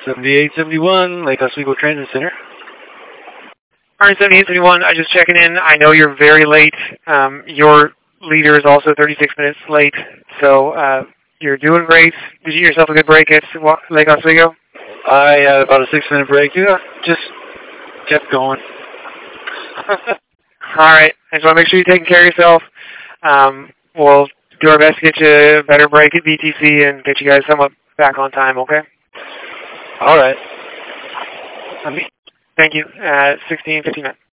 7871, Lake Oswego Transit Center. Alright, 7871, I'm just checking in. I know you're very late. Your leader is also 36 minutes late, so you're doing great. Did you get yourself a good break at Lake Oswego? I had about a 6-minute break. Yeah, just kept going. Alright, I just want to make sure you're taking care of yourself. We'll do our best to get you a better break at BTC and get you guys somewhat back on time, okay? Alright. Thank you. 16:59.